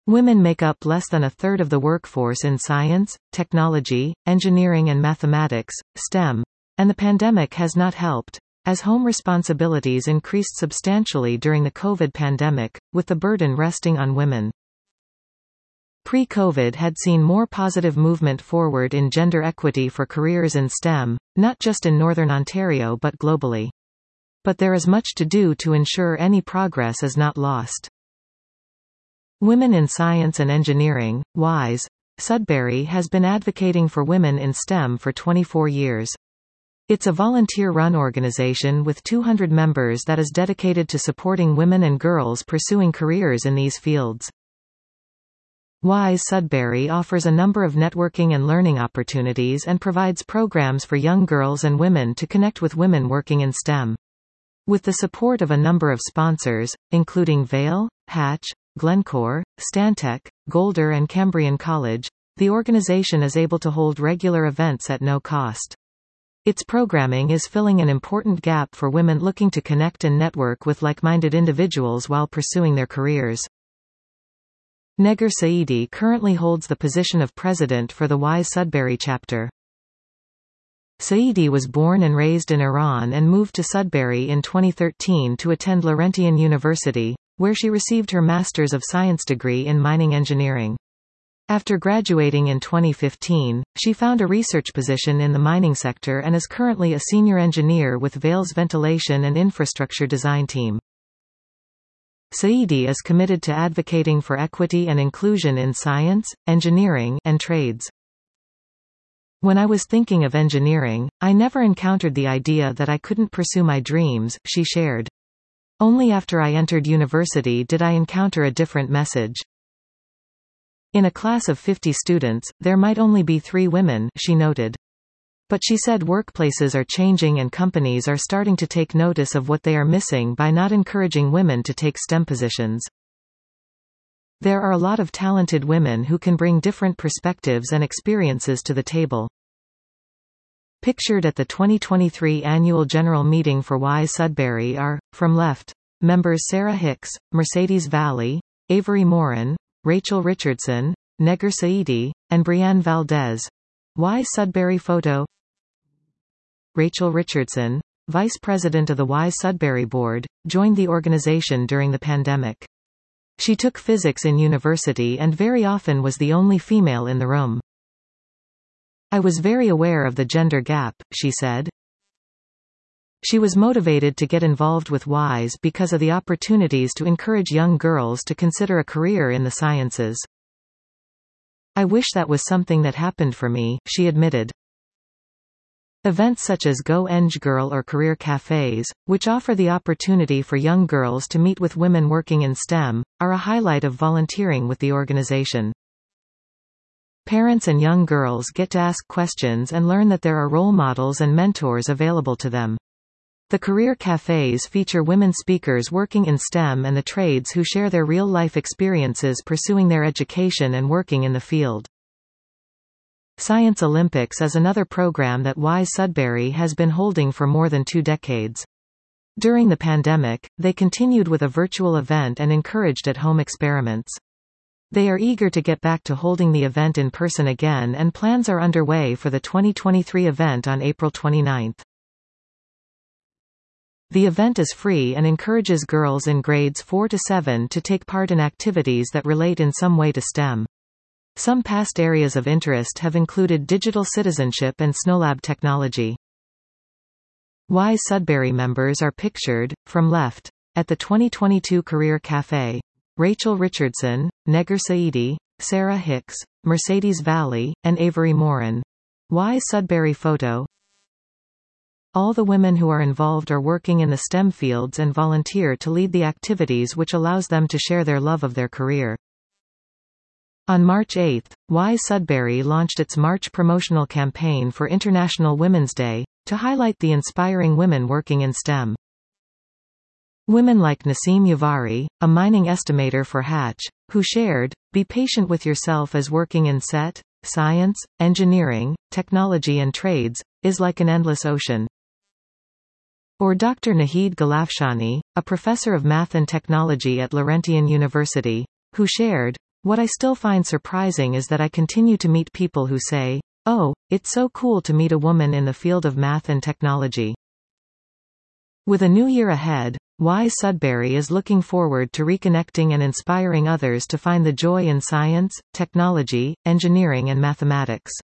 Women make up less than a third of the workforce in science, technology, engineering and mathematics, STEM, and the pandemic has not helped, as home responsibilities increased substantially during the COVID pandemic, with the burden resting on women. Pre-COVID had seen more positive movement forward in gender equity for careers in STEM, not just in Northern Ontario but globally. But there is much to do to ensure any progress is not lost. Women in Science and Engineering, WISE, Sudbury has been advocating for women in STEM for 24 years. It's a volunteer-run organization with 200 members that is dedicated to supporting women and girls pursuing careers in these fields. WISE Sudbury offers a number of networking and learning opportunities and provides programs for young girls and women to connect with women working in STEM. With the support of a number of sponsors, including Vail, Hatch, Glencore, Stantec, Golder and Cambrian College, the organization is able to hold regular events at no cost. Its programming is filling an important gap for women looking to connect and network with like-minded individuals while pursuing their careers. Negar Saidi currently holds the position of president for the WISE Sudbury chapter. Saidi was born and raised in Iran and moved to Sudbury in 2013 to attend Laurentian University, where she received her Master's of Science degree in mining engineering. After graduating in 2015, she found a research position in the mining sector and is currently a senior engineer with Vail's ventilation and infrastructure design team. Saidi is committed to advocating for equity and inclusion in science, engineering, and trades. When I was thinking of engineering, I never encountered the idea that I couldn't pursue my dreams, she shared. Only after I entered university did I encounter a different message. In a class of 50 students, there might only be 3 women, she noted. But she said workplaces are changing and companies are starting to take notice of what they are missing by not encouraging women to take STEM positions. There are a lot of talented women who can bring different perspectives and experiences to the table. Pictured at the 2023 Annual General Meeting for WISE Sudbury are, from left, members Sarah Hicks, Mercedes Valley, Avery Morin, Rachel Richardson, Negar Saidi, and Brianne Valdez. WISE Sudbury photo. Rachel Richardson, Vice President of the WISE Sudbury Board, joined the organization during the pandemic. She took physics in university and very often was the only female in the room. I was very aware of the gender gap, she said. She was motivated to get involved with WISE because of the opportunities to encourage young girls to consider a career in the sciences. I wish that was something that happened for me, she admitted. Events such as Go Eng Girl or career cafes, which offer the opportunity for young girls to meet with women working in STEM, are a highlight of volunteering with the organization. Parents and young girls get to ask questions and learn that there are role models and mentors available to them. The career cafes feature women speakers working in STEM and the trades who share their real-life experiences pursuing their education and working in the field. Science Olympics is another program that WISE Sudbury has been holding for more than 2 decades. During the pandemic, they continued with a virtual event and encouraged at-home experiments. They are eager to get back to holding the event in person again, and plans are underway for the 2023 event on April 29. The event is free and encourages girls in grades 4 to 7 to take part in activities that relate in some way to STEM. Some past areas of interest have included digital citizenship and SNOLAB technology. WISE Sudbury members are pictured, from left, at the 2022 Career Café. Rachel Richardson, Negar Saidi, Sarah Hicks, Mercedes Valley, and Avery Morin. WISE Sudbury photo. All the women who are involved are working in the STEM fields and volunteer to lead the activities which allows them to share their love of their career. On March 8, WISE Sudbury launched its March promotional campaign for International Women's Day, to highlight the inspiring women working in STEM. Women like Naseem Yavari, a mining estimator for Hatch, who shared, "Be patient with yourself as working in SET, science, engineering, technology and trades, is like an endless ocean." Or Dr. Nahid Galafshani, a professor of math and technology at Laurentian University, who shared, What I still find surprising is that I continue to meet people who say, "Oh, it's so cool to meet a woman in the field of math and technology." With a new year ahead, Wise Sudbury is looking forward to reconnecting and inspiring others to find the joy in science, technology, engineering and mathematics.